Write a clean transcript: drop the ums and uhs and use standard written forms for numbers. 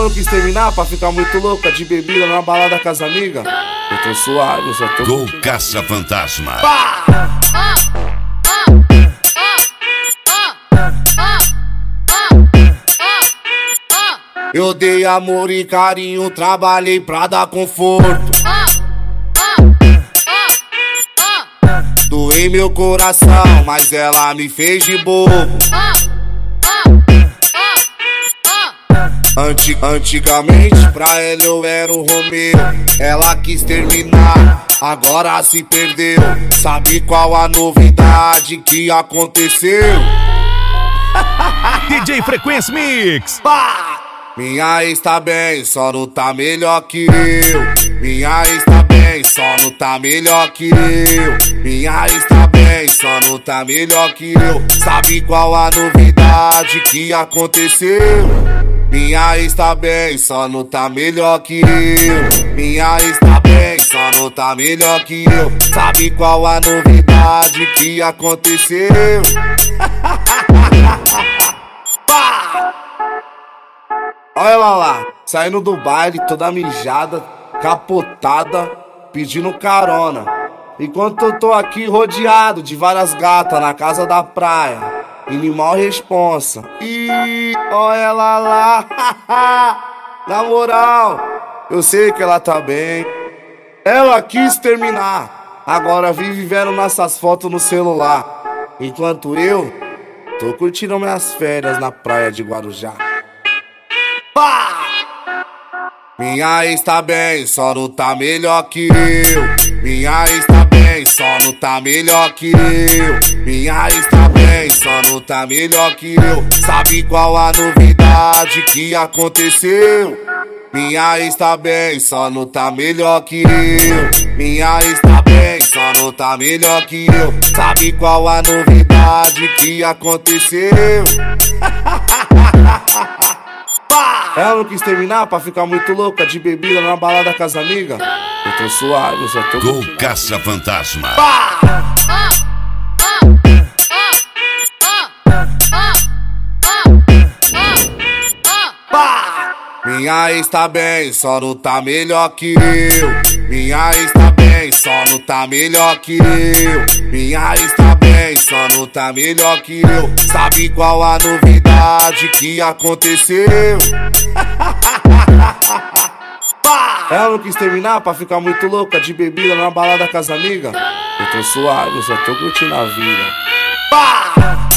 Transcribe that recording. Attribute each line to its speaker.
Speaker 1: Ela não quis terminar pra ficar muito louca de bebida na balada com as amigas. Eu tô suave, eu só tô
Speaker 2: Gol Caça-Fantasma.
Speaker 1: Eu dei amor e carinho, trabalhei pra dar conforto. Doei meu coração, mas ela me fez de bobo. Antigamente pra ela eu era o Romeu. Ela quis terminar, agora se perdeu. Sabe qual a novidade que aconteceu?
Speaker 3: DJ Frequência Mix.
Speaker 1: Minha ex tá bem, só não tá melhor que eu. Minha ex tá bem, só não tá melhor que eu. Minha ex tá bem, só não tá melhor que eu. Sabe qual a novidade que aconteceu? Minha ex tá bem, só não tá melhor que eu. Minha ex tá bem, só não tá melhor que eu. Sabe qual a novidade que aconteceu? Olha ela lá, saindo do baile, toda mijada, capotada, pedindo carona. Enquanto eu tô aqui rodeado de várias gatas na casa da praia, animal responsa. Ih, olha ela lá, na moral, eu sei que ela tá bem. Ela quis terminar, agora vive vendo nossas fotos no celular. Enquanto eu tô curtindo minhas férias na praia de Guarujá. Minha ex tá bem, só não tá melhor que eu. Minha ex tá bem, só não tá melhor que eu. Minha ex tá bem, só não tá melhor que eu. Sabe qual a novidade que aconteceu? Minha ex tá bem, só não tá melhor que eu. Minha ex tá bem, só não tá melhor que eu. Sabe qual a novidade que aconteceu? Ela não quis terminar pra ficar muito louca de bebida na balada com as amigas. Eu tô suave, eu só tô
Speaker 2: Gol Caça-Fantasma.
Speaker 1: Minha ex tá bem, só não tá melhor que eu. Minha ex tá bem, só não tá melhor que eu. Minha ex tá bem, só não tá melhor que eu. Sabe qual a novidade que aconteceu? Ela não quis terminar pra ficar muito louca de bebida na balada com as amigas. Eu tô suave, eu só tô curtindo a vida.